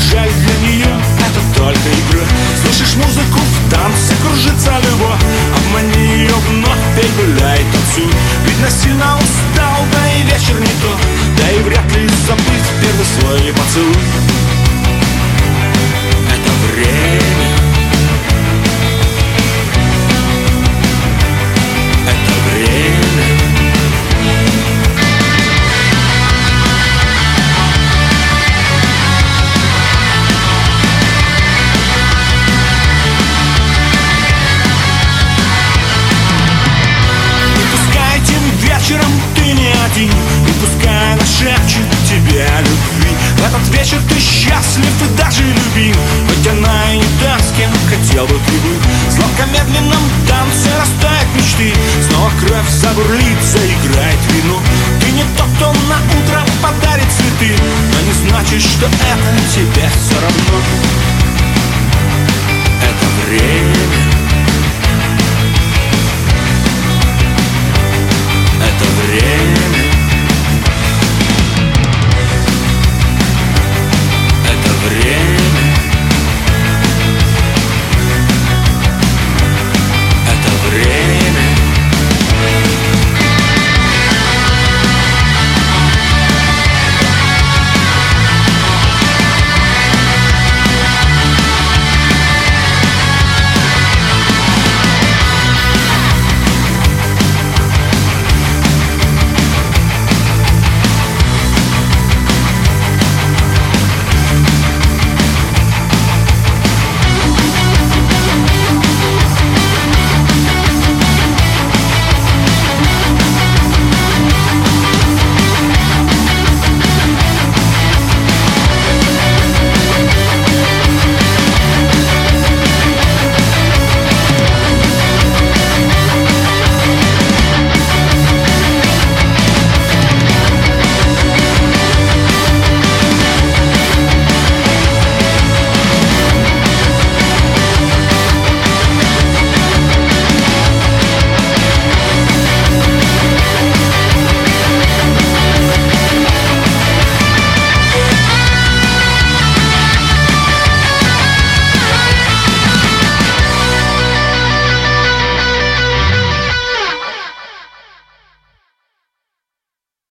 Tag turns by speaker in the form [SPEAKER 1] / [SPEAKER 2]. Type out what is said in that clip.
[SPEAKER 1] жаль, для нее это только игра. Слышишь музыку, в танце кружится любовь. Обмани ее вновь, пей, гуляй, танцуй. Ведь насильно устал, да и вечер не тот. Да и вряд ли забыть первый свой поцелуй. Это время, это время. Вечером ты не один, и пускай она шепчет тебе о любви. В этот вечер ты